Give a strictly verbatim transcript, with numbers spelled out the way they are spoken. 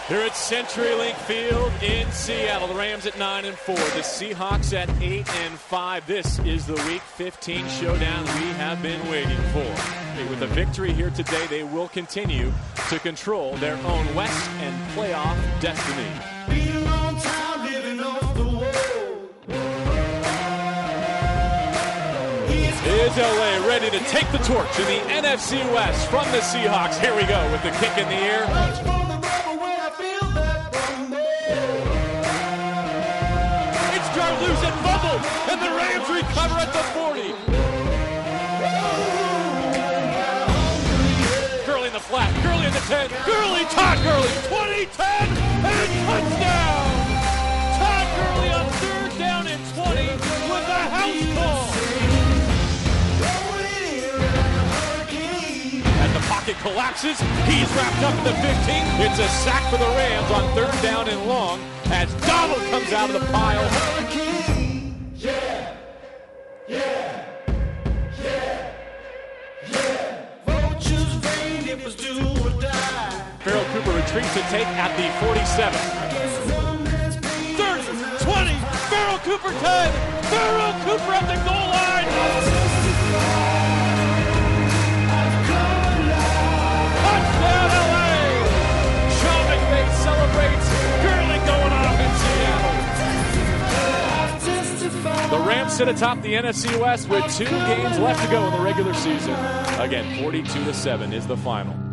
Here at CenturyLink Field in Seattle, the Rams at nine and four, the Seahawks at eight and five. This is the Week fifteen showdown we have been waiting for. With a victory here today, they will continue to control their own West and playoff destiny. Is L A ready to take the torch in the N F C West from the Seahawks? Here we go with the kick in the air. Loose and fumbled, and the Rams recover at the forty. Gurley in the flat, Gurley in the ten, Gurley, Todd Gurley, twenty, ten, and touchdown! Todd Gurley on third down and twenty with a house call. As the pocket collapses, he's wrapped up in the fifteen. It's a sack for the Rams on third down and long as Donald comes out of the pile. Yeah, yeah, yeah, yeah. Vultures rain, it was do or die. Pharoh Cooper retreats to take at the forty-seven. thirty, twenty, Pharoh Cooper ten, Pharoh Cooper at the goal line. Touchdown L A! Sean McVay celebrates. Gurley going off in Seattle. The Rams sit atop the N F C West with two games left to go in the regular season. Again, forty-two to seven is the final.